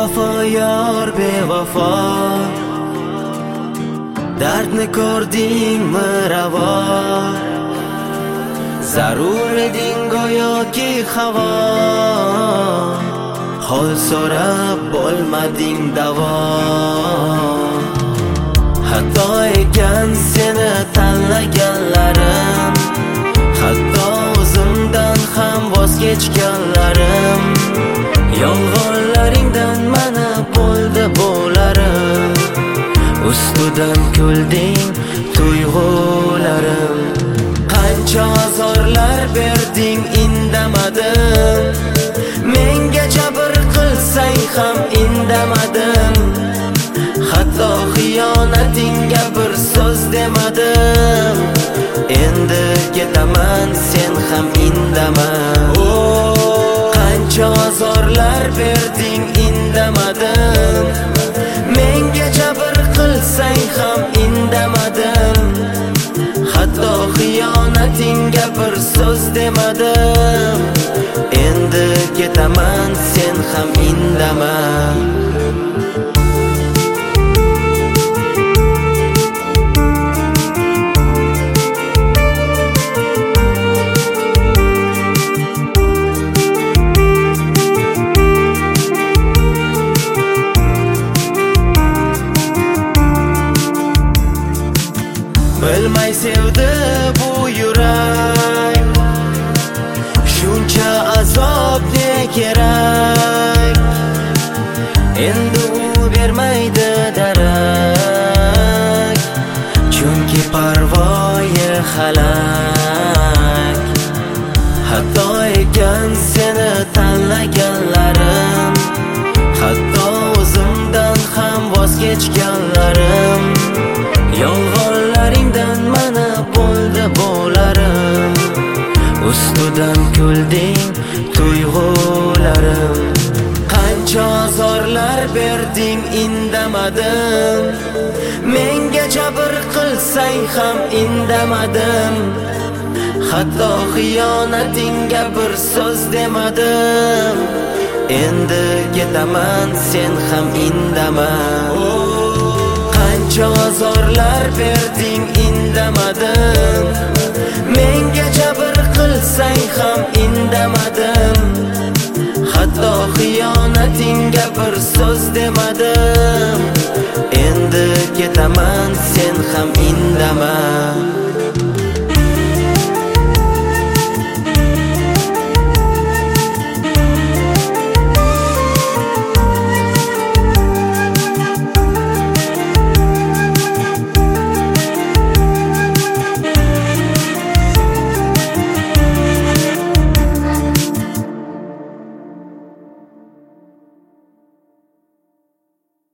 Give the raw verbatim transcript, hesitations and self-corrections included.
Bevafo yor bevafo, dardni ko'rdingmi ravo, zarur eding go'yoki havo, hol so'rab bo'lmading davo. Xato ekan seni tanlaganlarim, hatto o'zimdan ham voz kechganlarim. Yolg'onlaringdan mana bo'ldi bo'larim, ustidan kulding tuyg'ularim. Qancha azorlar berding indamadim, menga jabr qilsang ham indamadim. Hatto xiyonatingga bir so'z demadim. Endi ketaman, sen ham indama. Qancha azorlar berding indamadim, menga jabr qilsang ham indamadim. Hatto xiyonatingga bir so'z demadim. Endi ketaman, sen ham indama. Bilmay sevdi bu yurak, shuncha azob ne kerak. Endi u bermaydi darak, chunki parvoyi halak. Hatto ekan seni tanlaganlarim, hatto o'zimdan ham voz kechganlarim. Yolg'onlaringdan mana bo'ldi bo'larim, ustidan kulding tuyg'ularim. Qancha azorlar berding indamadim, menga jabr qilsang ham indamadim. Hatto xiyonatingga bir so'z demadim. Endi ketaman, sen ham indama. Qancha azorlar berding indamadim, menga jabr qilsang ham indamadim. Hatto xiyonatingga bir so'z demadim. Endi ketaman, sen ham indama.